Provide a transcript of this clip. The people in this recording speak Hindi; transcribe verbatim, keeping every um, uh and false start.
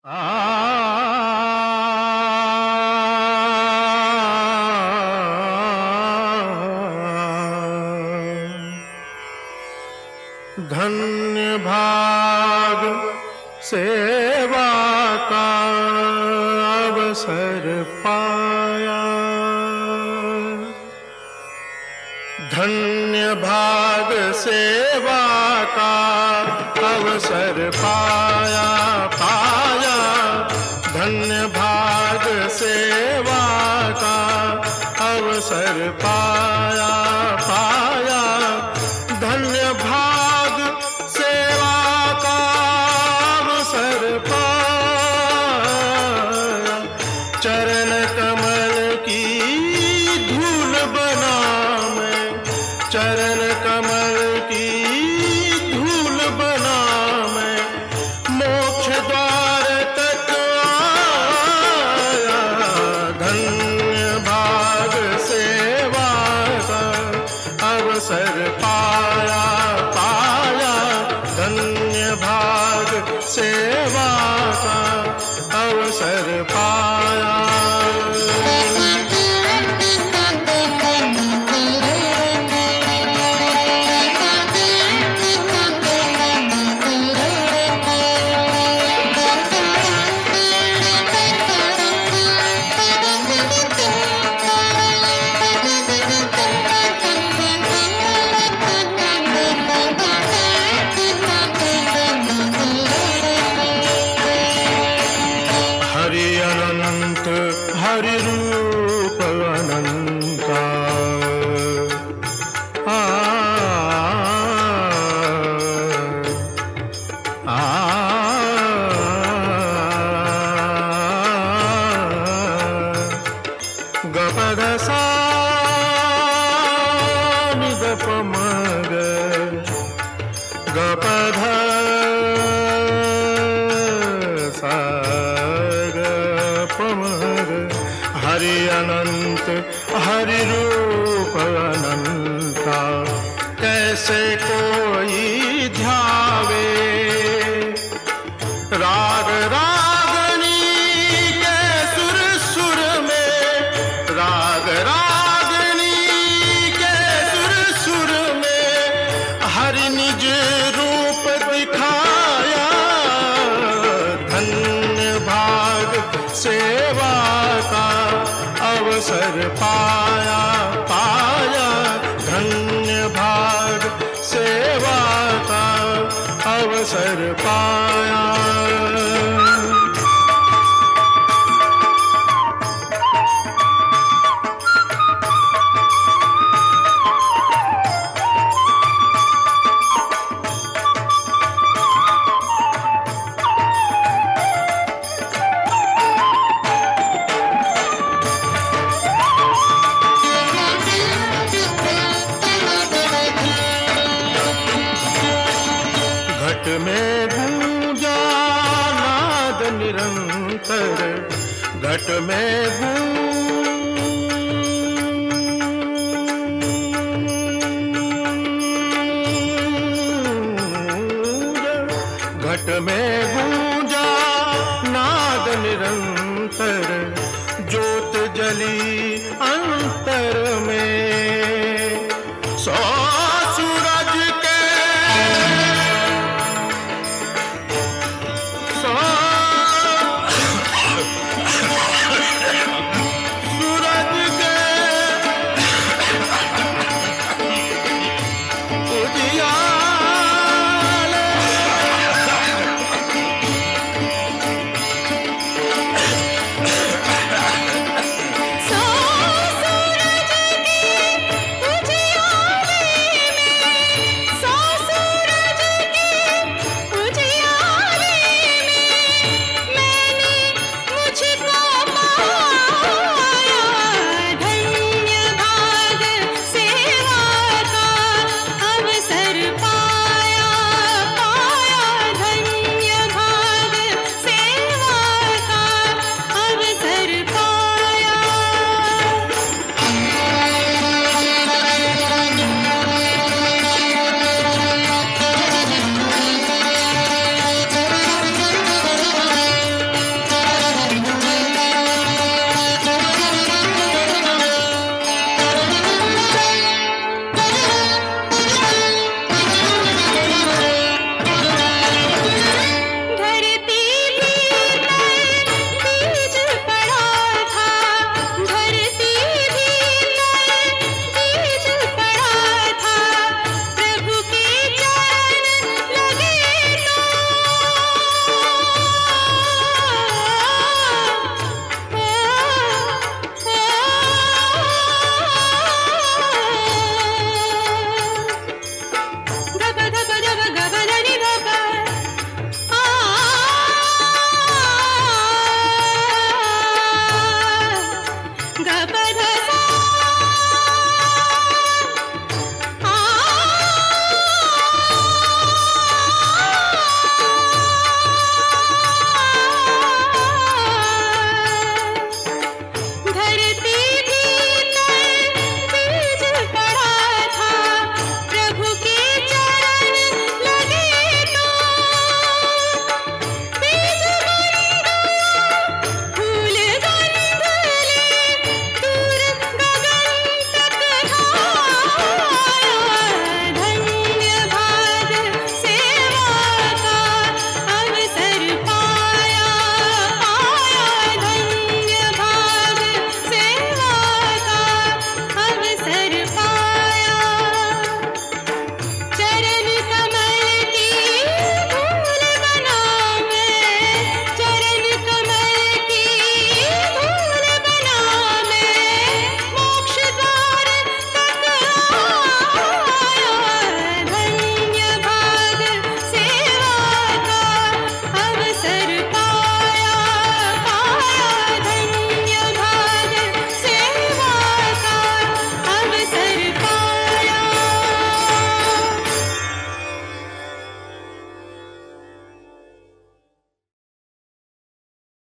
धन्य भाग सेवा का अवसर पाया, धन्य भाग सेवा का अवसर पाया पाया, धन्य भाग सेवा का अवसर पाया पाया, धन्य भाग सेवा का अवसर पाया, चरण कमल की धूल बना मैं, चरण कमल की धूल बना मैं, मोक्ष द्वार तक आया, धन्य भाग सेवा का अवसर पाया पाया, धन्य भाग सेवा का अवसर पाया। हरि रूप अनंता, आ, आ, गपद सा निद पमग, गपध सा हरि अनंत हरि रूप अनंता, कैसे कोई ध्यावे राग रागनी के सुर सुर में, राग रागनी के सुर सुर में हरि निज रूप दिखाया, धन्य भाग सेवा का अवसर पाया पाया, धन्य भाग सेवा का अवसर पाया। घट में गूंजा नाद निरंतर, घट में गूंजा, घट में गूंजा नाद निरंतर,